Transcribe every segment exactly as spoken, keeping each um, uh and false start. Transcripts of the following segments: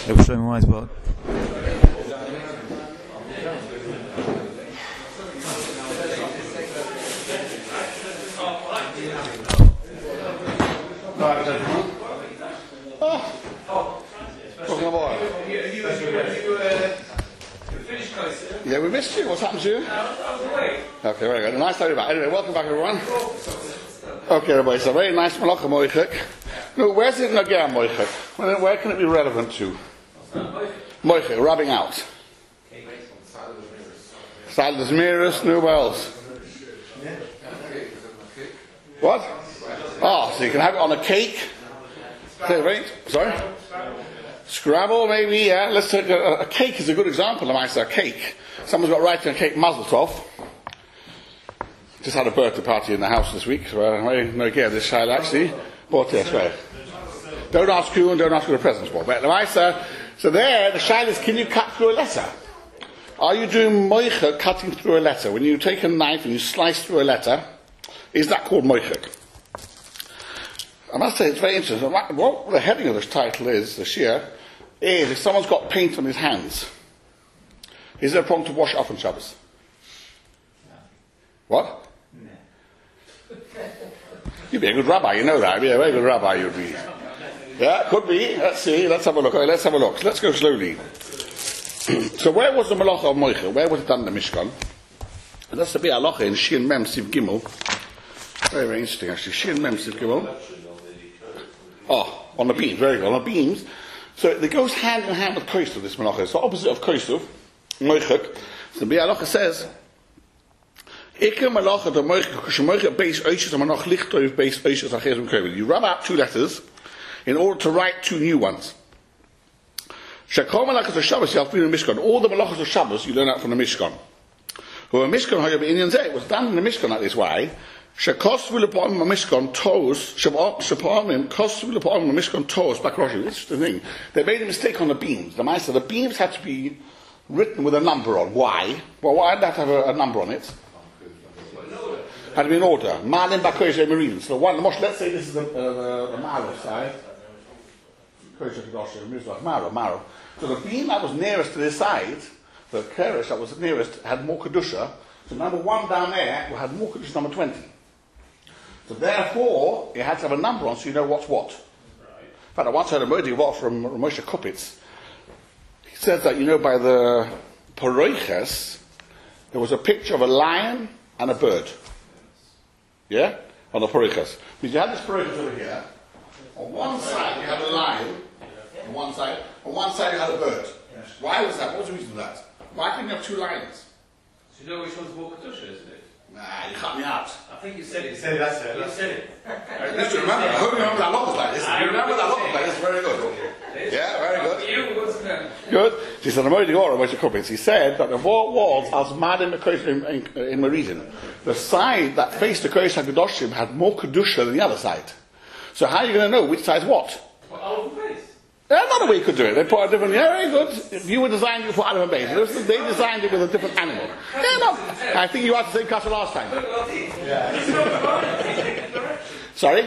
Ever show me wise about? Yeah, we missed you. What's happened to you? Okay, very good. Nice to have you back. Anyway, welcome back, everyone. Okay, everybody, so very nice Malacha Moichek. No, where's it Nagea Moichek? Where, where can it be relevant to? Moichek, rubbing out. Salad mirrors, no else. What? Oh, so you can have it on a cake. Okay, right? Sorry? Scrabble, maybe, yeah. Let's take a, a cake is a good example of I say a cake. Someone's got right to a cake mazel tov. Just had a birthday party in the house this week, so I no idea this child actually. But yes, right. Don't ask who and don't ask who the presents for. But the say, so there, the child is, can you cut through a letter? Are you doing moichek, cutting through a letter? When you take a knife and you slice through a letter, is that called moichek? I must say it's very interesting. What the heading of this title is, the shir, is if someone's got paint on his hands, is there a problem to wash off on Shabbos? No. What? No. You'd be a good rabbi, you know that. You'd be a very good rabbi, you'd be. Yeah, could be. Let's see. Let's have a look. Okay, let's have a look. Let's go slowly. So where was the malacha of Moichel? Where was it done in the Mishkan? And that's to be halacha in Shin Mem Siv Gimel. Very, very interesting actually. Shin Mem Siv Gimel. Oh, on the beams. Very good. On the beams. So it goes hand in hand with Kosuv, this malacha. It's the opposite of Kosuv. Moichek. So the halacha says, Ikke malacha de moichek, kushemoichek base oishes and manach lichtov base oishes achezim kovid. You rub out two letters in order to write two new ones. Shekol malachas of Shabbos you have to be in the Mishkan. All the malachas of Shabbos you learn out from the Mishkan. Who a Mishkan hoya be'inyan zeh. It was done in the Mishkan like this. Why? Shekos will upon the Mishkan toes. Shepamim kos will upon the Mishkan toes. Back Roshi. This is the thing. They made a mistake on the beams. The Meister, the beams had to be written with a number on. Why? Well, why did that have a, a number on it? Had to be in order. Malim Bakoishe Marine. So one, let's say this is the, uh, the, the Maro side. Maro, Maro. So the beam that was nearest to this side, the Keresh that was nearest, had more Kedusha. So number one down there had more Kedusha than number twenty. So therefore, it had to have a number on so you know what's what. In fact, I once heard a Modi from Moshe Kupitz. He said that, you know, by the Poroiches, there was a picture of a lion and a bird. Yeah? On the Poroiches. Because you had this Poroiches over here. On one side you had a lion. On one side. On one side you had a bird. Why was that? What was the reason for that? Why couldn't you have two lions? So you know which one's more Kedusha, isn't it? Nah, you cut me out. I think you said it. You said it, that's it. You said it. I just remember. I hope you remember that lot like this. You remember that lot like this. Very good. Yeah, very good. You, what's that? Good. He said, he said that the four walls as mad in the Kodesh in, in, in Meridian, the side that faced the Kodesh HaKadoshim had more Kedusha than the other side. So how are you going to know which side's what? Well, all over the place. There's another way you could do it. They put a different, yeah, very good. If you were designed it for Adam and Base, they designed it with a different animal. Yeah, no. I think you asked the same question last time. Sorry?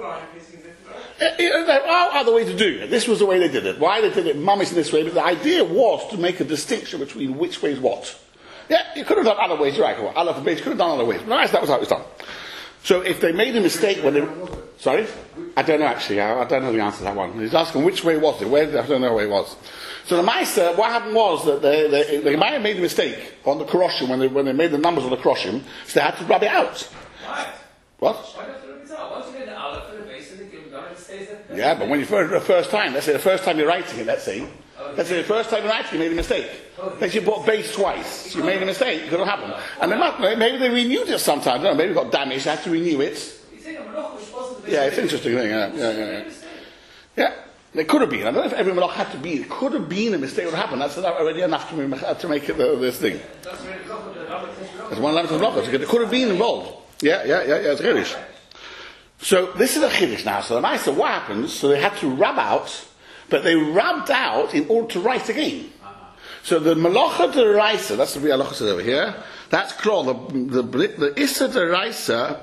There are other ways to do it. This was the way they did it. Why they did it, mummies in this way, but the idea was to make a distinction between which way is what. Yeah, you could have done other ways, you're right. Allah forbid, you could have done other ways. But nice, that was how it was done. So if they made a mistake when they... Sorry? I don't know actually, I, I don't know the answer to that one. He's asking which way was it, where, I don't know where it was. So the Meister, what happened was that they, they, they might have made a mistake on the Koroshim, when they, when they made the numbers on the Koroshim, so they had to rub it out. Right. What? Why do you have to rub it out? Once you get the Aleph and the base and the Gimel, it stays there. Yeah, but when you first, the first time, let's say the first time you're writing it, let's say, let's say the first time you're writing you made a mistake. Let's say you bought base twice, you made a mistake, it could have happened. And they might, maybe they renewed it sometimes, no, maybe it got damaged, they had to renew it. Yeah, it's an interesting thing, yeah, yeah, yeah. Yeah, yeah. It could have been, I don't know if every malach had to be, it could have been a mistake would happen, that's already enough to, make, to make it uh, this thing. There's one limit of malachas, it could have been involved. Yeah, yeah, yeah, yeah, it's Chiddush. So this is a Chiddush now, so the Meister, what happens, so they had to rub out, but they rubbed out in order to write again. So the Malacha Deraisa, that's the Malacha says over here, that's called the, the, the Issa Deraisa,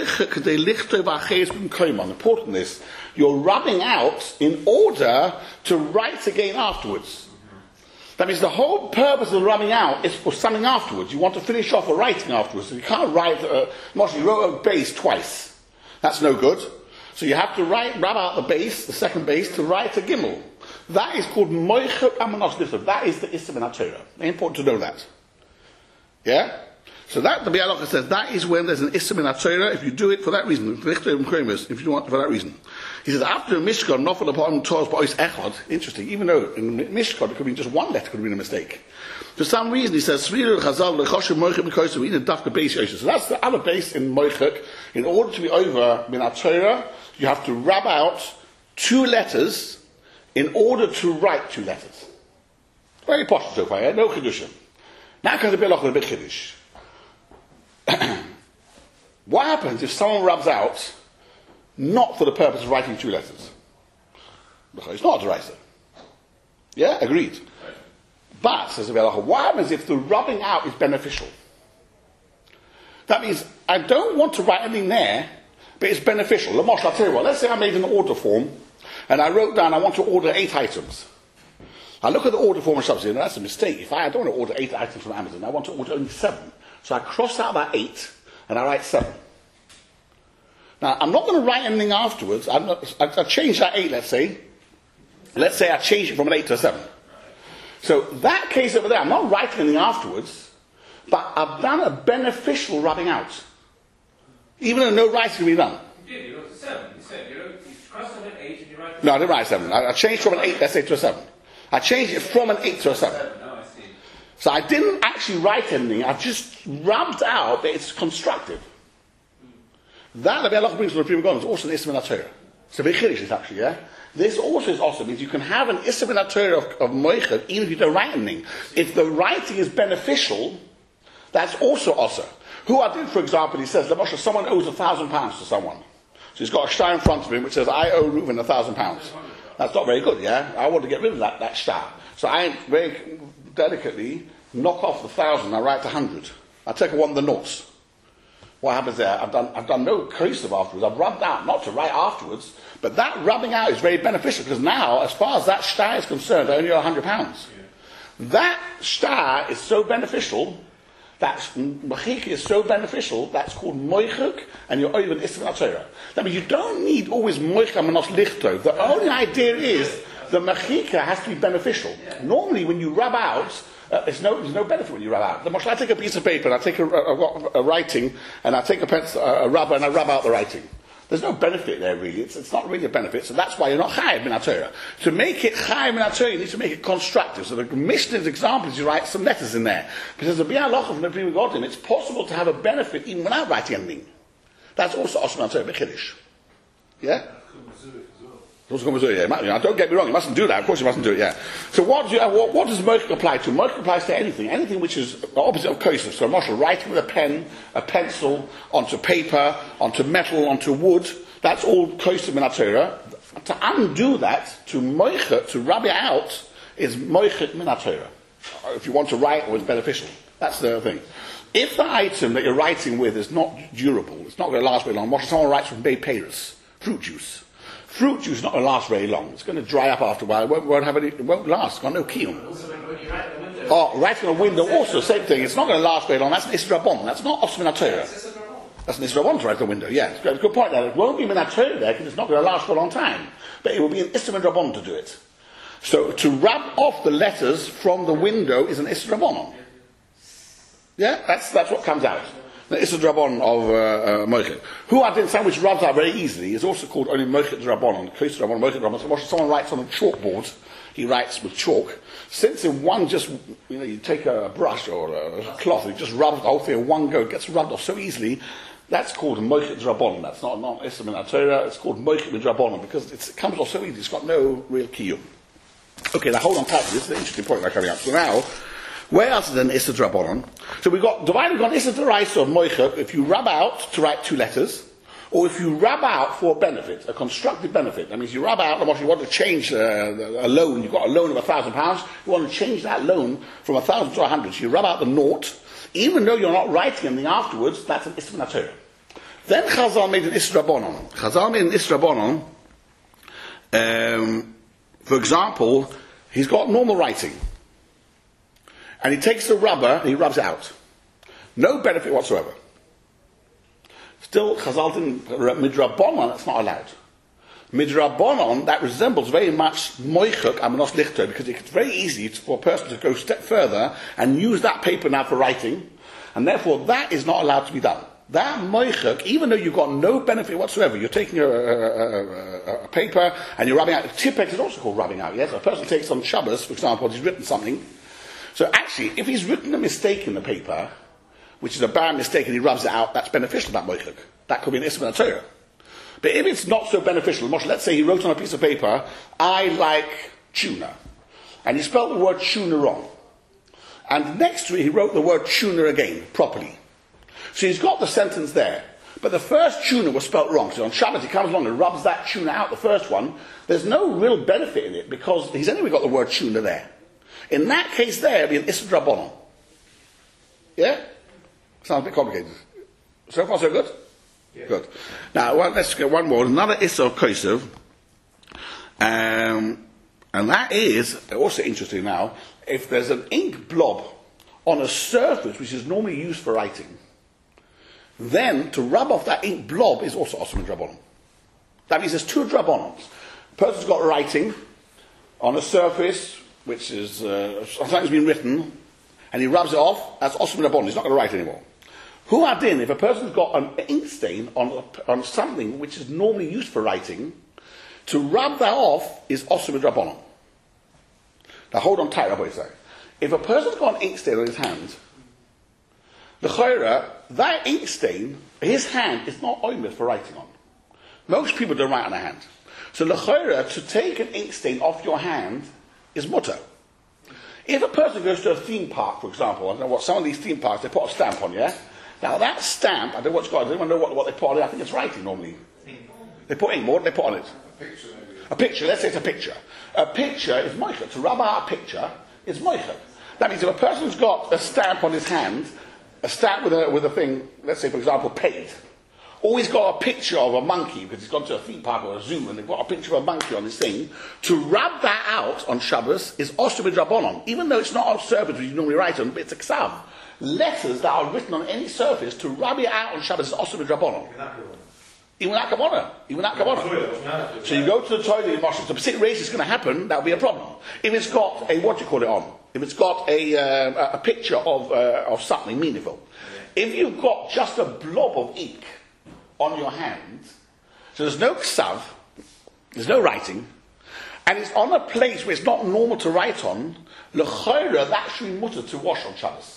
important is, you're rubbing out in order to write again afterwards. That means the whole purpose of rubbing out is for something afterwards. You want to finish off a writing afterwards. So you can't write, uh, you wrote a base twice. That's no good. So you have to write, rub out the base, the second base, to write a gimel. That is called moichet amanos lifter. That is the Issa min HaTorah. Important to know that. Yeah? So that, the Bialocha says, that is when there's an Issa min HaTorah, if you do it for that reason. If you want for that reason. He says, after a Mishkan, not for the bottom Torah's Ba'os Echad. Interesting, even though in Mishkan, it could be just one letter, could have been a mistake. For some reason, he says, Sviru Chazal, Lechoshe Moichet Mikosu, in a Dafka base Yosef. So that's the other base in Moichet. In order to be over min HaTorah, you have to rub out two letters in order to write two letters. Very posh so far, yeah? No Chidushim. Now comes the Bialocha with a bit Chiddush. What happens if someone rubs out not for the purpose of writing two letters? It's not a deraisa. Yeah, agreed. But, says the Bialocha, what happens if the rubbing out is beneficial? That means I don't want to write anything there, but it's beneficial. Lamosh, I'll tell you what, let's say I made an order form, and I wrote down I want to order eight items. I look at the order form and stuff, and that's a mistake. If I, I don't want to order eight items from Amazon, I want to order only seven. So I cross out that eight, and I write seven. Now, I'm not going to write anything afterwards. I'm not, I, I change that eight, let's say. Let's say I change it from an eight to a seven. So that case over there, I'm not writing anything afterwards, but I've done a beneficial rubbing out. Even though no writing can be done. You did, you wrote a seven. You said, you wrote, you crossed out an eight and you write a No, I didn't write a seven. I, I changed from an eight, let's say, to a seven. I changed it from an eight to a seven. No, I see. So I didn't actually write anything, I've just rubbed out that it's constructive. That, the Allah brings from the Prima God, is also an Issa min HaTorah. It's a big Chiddush, actually, yeah? This also is awesome, means you can have an Issa min HaTorah of, of Moichet, even if you don't write anything. If the writing is beneficial, that's also awesome. Who I did, for example, he says, Lamosha, someone owes a thousand pounds to someone. So he's got a star in front of him which says, I owe Reuven a thousand pounds. That's not very good, yeah? I want to get rid of that, that star. So I very delicately knock off the thousand, I write a hundred. I take one of the noughts. What happens there? I've done, I've done no cursive afterwards. I've rubbed out, not to write afterwards, but that rubbing out is very beneficial because now, as far as that star is concerned, I only owe a hundred pounds. Yeah. That star is so beneficial, that machik is so beneficial, that's called moichuk, and you're even Issa min HaTorah. That means you don't need always moichuk manos lichtov. The only idea is the machika has to be beneficial. Yeah. Normally, when you rub out, Uh, there's, no, there's no benefit when you rub out. The I take a piece of paper and I take a, a, a, a writing and I take a, pencil, a, a rubber and I rub out the writing. There's no benefit there really. It's, it's not really a benefit. So that's why you're not chayav min HaTorah. To make it chayav min HaTorah, you need to make it constructive. So the Mishnah's example is you write some letters in there. Because the Bialocha from the Prima Godim, it's possible to have a benefit even without writing anything. That's also Osman HaTorah, Bechiddush. Yeah? Yeah, don't get me wrong, you mustn't do that. Of course you mustn't do it, yeah. So what, do you, what, what does Moichet apply to? Moichet applies to anything. Anything which is the opposite of kosef. So Moshe, writing with a pen, a pencil, onto paper, onto metal, onto wood, that's all kosef min HaTorah. To undo that, to Moichet, to rub it out, is Moichet min HaTorah. If you want to write or it's beneficial. That's the thing. If the item that you're writing with is not durable, it's not going to last very long. Moshe, someone writes from Bay Paris, fruit juice. Fruit juice is not going to last very long. It's going to dry up after a while. It won't, won't have any. It won't last. It's got no kiyum. Oh, writing on a window also same thing. It's not going to last very long. That's an Issa Rabon. That's not Osman HaTorah. That's an Issa Rabon to write on the window. Yeah, it's a good point there. It won't be min HaTorah there because it's not going to last for a long time. But it will be an Issa Rabon to do it. So to rub off the letters from the window is an Issa Rabon. Yeah, that's that's what comes out. The Issa Rabon of uh, uh, Moichet. Who I did something which rubs out very easily is also called only Moichet Rabon. Issa Rabon, Moichet Rabon. So someone writes on a chalkboard, he writes with chalk. Since in one just, you know, you take a brush or a cloth, you just rub the whole thing in one go, it gets rubbed off so easily. That's called Moichet Rabon. That's not not Issa min HaTorah. It's called Moichet Rabon because it's, it comes off so easy. It's got no real kiyum. Okay, now hold on tight. This is an interesting point we're coming up. So now, where else is an Issa Drabonon? So we've got divided on Issa Deraisa of Moichet, if you rub out to write two letters, or if you rub out for a benefit, a constructive benefit. That means you rub out, and you want to change uh, a loan. You've got a loan of a thousand pounds. You want to change that loan from a thousand to a hundred. So you rub out the naught, even though you're not writing anything afterwards. That's an isra b'Torah. Then Chazal made an isra rabbanon. Chazal made an isra rabbanon. Um, for example, he's got normal writing, and he takes the rubber and he rubs it out. No benefit whatsoever. Still, Chazal didn't, midrabanon, that's not allowed. Midrabanon, that resembles very much moichuk amanos lichter, because it's very easy for a person to go a step further and use that paper now for writing, and therefore that is not allowed to be done. That moichuk, even though you've got no benefit whatsoever, you're taking a, a, a, a paper and you're rubbing out. Tipex is also called rubbing out, yes? A person takes on Shabbos, for example, he's written something. So actually, if he's written a mistake in the paper, which is a bad mistake, and he rubs it out, that's beneficial, that moichuk. That could be an isra b'Torah. But if it's not so beneficial, let's say he wrote on a piece of paper, I like tuna, and he spelled the word tuna wrong. And next to it, he wrote the word tuna again, properly. So he's got the sentence there. But the first tuna was spelt wrong. So on Shabbat, he comes along and rubs that tuna out, the first one. There's no real benefit in it, because he's anyway got the word tuna there. In that case there, it'd be an isra rabbanon. Yeah? Sounds a bit complicated. So far, so good? Yeah. Good. Now, well, let's get one more. Another Issa Kosev. Um, and that is, also interesting now, if there's an ink blob on a surface which is normally used for writing, then to rub off that ink blob is also Osman Drabonon. That means there's two Drabonons. A person's got writing on a surface which is uh, something's been written, and he rubs it off, that's Osman Drabonon. He's not going to write anymore. Hu adin, if a person's got an ink stain on, on something which is normally used for writing, to rub that off is osur b'drabanan. Now hold on tight, Rabbi say. If a person's got an ink stain on his hand, the chayra, that ink stain, his hand is not oimed for writing on. Most people don't write on their hand. So the chayra, to take an ink stain off your hand, is mutter. If a person goes to a theme park, for example, I don't know what, some of these theme parks, they put a stamp on, yeah? Now that stamp, I don't know what's got, I don't know what, what they put on it, I think it's writing normally. They put ink, what do they put on it? A picture maybe. A picture, let's say it's a picture. A picture is moichel. To rub out a picture is moichel. That means if a person's got a stamp on his hand, a stamp with a, with a thing, let's say for example paid, or he's got a picture of a monkey because he's gone to a theme park or a zoo and they've got a picture of a monkey on this thing, to rub that out on Shabbos is osur b'drabanan, even though it's not on surface which you normally write on, but it's a ksav. Letters that are written on any surface, to rub it out on Shabbos is osur b'drabanan. Even that kavana. Even that kavana. So you go to the toilet in Moshe, the Pacific race is going to happen, that will be a problem. If it's got a, what do you call it on? If it's got a, uh, a picture of, uh, of something meaningful. If you've got just a blob of ink on your hand, so there's no ksav, there's no writing, and it's on a place where it's not normal to write on, l'chayra, that should be mutter to wash on Shabbos.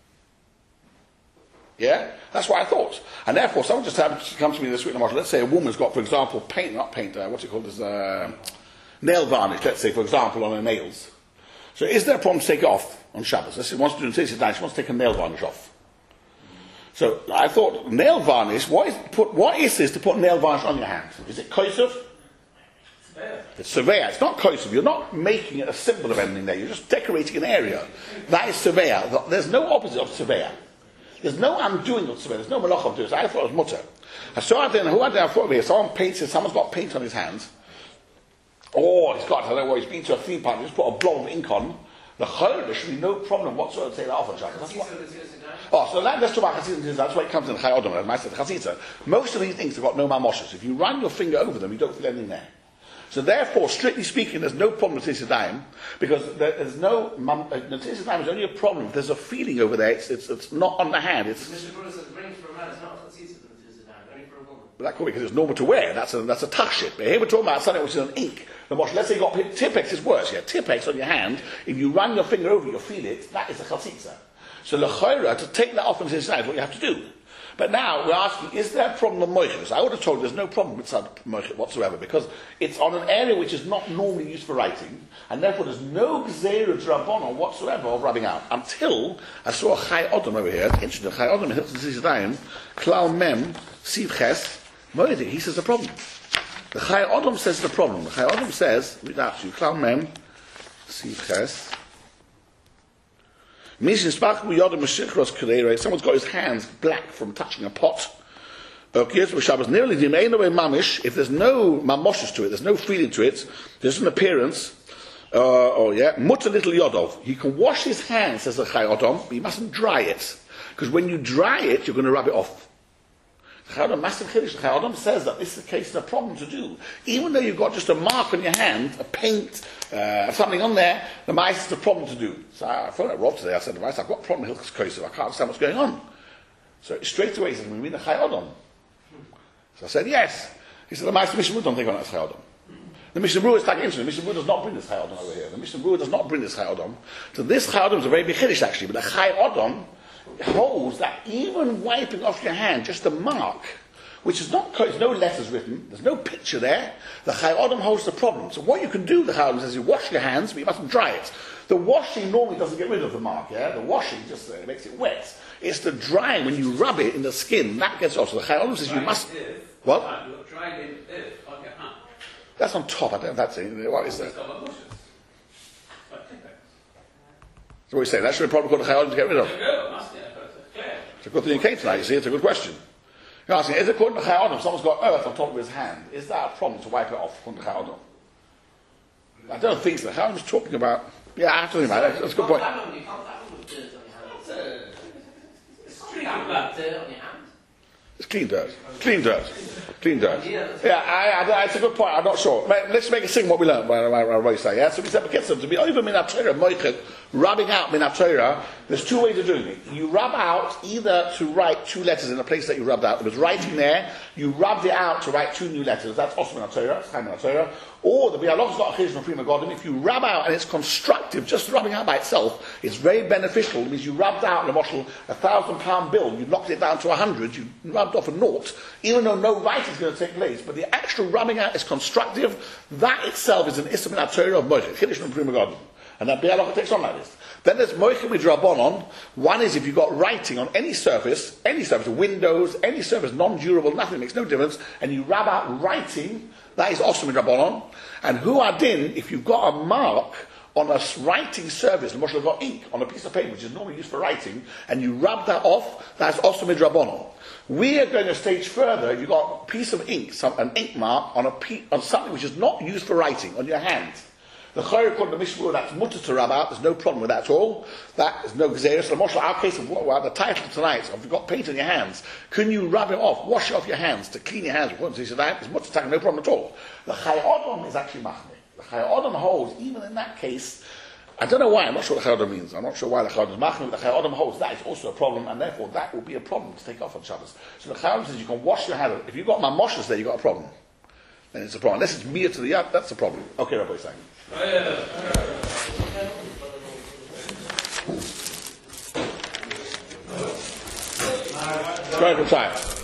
Yeah? That's what I thought. And therefore, someone just happened to come to me this week, let's say a woman's got, for example, paint, not paint, uh, what's it called, this, uh, nail varnish, let's say, for example, on her nails. So is there a problem to take it off on Shabbos? Let's say she wants to do it, she wants to take a nail varnish off. So I thought, nail varnish, what is, put, what is this to put nail varnish on your hand? Is it kosev? It's surveyor. It's not kosev. You're not making it a symbol of anything there. You're just decorating an area. That is surveyor. There's no opposite of surveyor. There's no undoing of surveyor. There's no malach of doing. So I thought it was mutter. I saw it then, who had I thought here? Someone paints it, someone's got paint on his hands. Oh, he's got, I don't know, he's been to a theme park, just put a blob of ink on. The chayr, there should be no problem whatsoever to take that off on Shabbos. Oh, so that, let's talk about chatzitza. That's why it comes in Chai Odom, as I said, chatzitza. Most of these things have got no mamoshes. If you run your finger over them, you don't feel anything there. So therefore, strictly speaking, there's no problem with Tzitzaim, because there's no, Tzitzaim is only a problem if there's a feeling over there, it's, it's, it's not on the hand. It's, Mister Bruce says, ring for a man, it's not chatzitza than Tzitzaim, only for a woman. But that could be because it's normal to wear, that's a, that's a tachshit. But here we're talking about something which is an ink. The mosh, let's say you got Tipex is worse, yeah, Tipex on your hand, if you run your finger over it, you feel it, that is a chatzitza. So l'chayra, to take that off and Tzitzaim is what you have to do. But now we're asking, is there a problem with moichel? I would have told you there's no problem with moichel whatsoever, because it's on an area which is not normally used for writing, and therefore there's no gzeira drabonon whatsoever of rubbing out. Until I saw a Chai Odom over here, it's interesting, Chai Odom, Hilchos Tzitzaim, Klal Mem, Siv Ches, Moedi, he says the problem. The Chai Odom says the problem. The Chai Odom says, read out to you, Klam Mem, Siches. Someone's got his hands black from touching a pot. If there's no mamoshes to it, there's no feeling to it, there's an appearance, uh, oh yeah, mutter little yodov. He can wash his hands, says the Chai Odom, but he mustn't dry it. Because when you dry it, you're going to rub it off. The Chai Odom, massive Chiddush, the Chai Odom says that this is the case, it's a problem to do. Even though you've got just a mark on your hand, a paint, uh, something on there, the mice is a problem to do. So I phoned at Rob today, I said to the mice, I've got a problem with Hilchos Kosov, I can't understand what's going on. So straight away he said, we mean the Chai Odom. So I said, yes. He said, the Master Mishnah Berurah don't think on that Chai Odom. The Mishnah Berurah is like interesting. The Mishnah Berurah does not bring this Chai Odom over here. The Mishnah Berurah does not bring this Chai Odom. So this Chai Odom is a very big Chiddush actually, but the Chai Odom holds that even wiping off your hand, just a mark, which is not, there's no letters written, there's no picture there, the Chai Odom holds the problem. So what you can do, the Chai Odom says, you wash your hands, but you mustn't dry it. The washing normally doesn't get rid of the mark, yeah? The washing just uh, makes it wet. It's the drying, when you rub it in the skin, that gets off. So the Chai Odom says you must... What? Dried in earth on your hand. That's on top, I don't know if that's it. What is that? So what are you saying? That should be a problem called the Chai Odom to get rid of. It's a good thing you came tonight, you see, it's a good question. You're asking, is it according to Chai Odom, someone's got earth on top of his hand, is that a problem to wipe it off according to Chai Odom? I don't think so. Chai Odom's talking about... Yeah, I have to think about it. That's a good point. It's clean dirt. Clean dirt. Clean dirt. Yeah, I, I, it's a good point. I'm not sure. Let's make a sing what we learned by Roy say. Yeah, so we said to be over minat Torah moichet, rubbing out minat Torah. There's two ways of doing it. You rub out either to write two letters in the place that you rubbed out. There was writing there. You rubbed it out to write two new letters. That's also minat Torah. It's minat Torah. Or the Bialog's not a chiddush from Prima Godin. If you rub out and it's constructive, just rubbing out by itself, it's very beneficial. It means you rubbed out, the moshel, a thousand pound bill, you knocked it down to a hundred, you rubbed off a naught, even though no writing is going to take place. But the actual rubbing out is constructive. That itself is an Issa Minat Torah of Moichet, chiddush from Prima Godin. And that Bialog takes on like this. Then there's Moichet Midrabanon. One is if you've got writing on any surface, any surface, windows, any surface, non-durable, nothing, makes no difference, and you rub out writing, that is also Midrabanon. And Hu Adin, if you've got a mark on a writing surface, the Moshe got ink on a piece of paper, which is normally used for writing, and you rub that off, that's also Midrabanon. We are going a stage further. If you've got a piece of ink, some, an ink mark on, a pe- on something which is not used for writing, on your hand. The Chayr called the Mishnah, that's mutter to rub out, there's no problem with that at all. That is no gzeirah. So, Moshe, our case of what, well, the title tonight, so if you've got paint on your hands, can you rub it off, wash it off your hands, to clean your hands? He said, that is mutter to no problem at all. The Chai Odom is actually machmir. The Chai Odom holds, even in that case, I don't know why, I'm not sure what the Chai Odom means, I'm not sure why the Chai Odom is machmir, but the Chai Odom holds that is also a problem, and therefore that will be a problem to take off on Shabbos. So the Chai Odom says you can wash your hands. If you've got mamoshes there, you've got a problem. Then it's a problem. Unless it's mir to the yad, that's the problem. Okay, Rabbi saying. Very good time.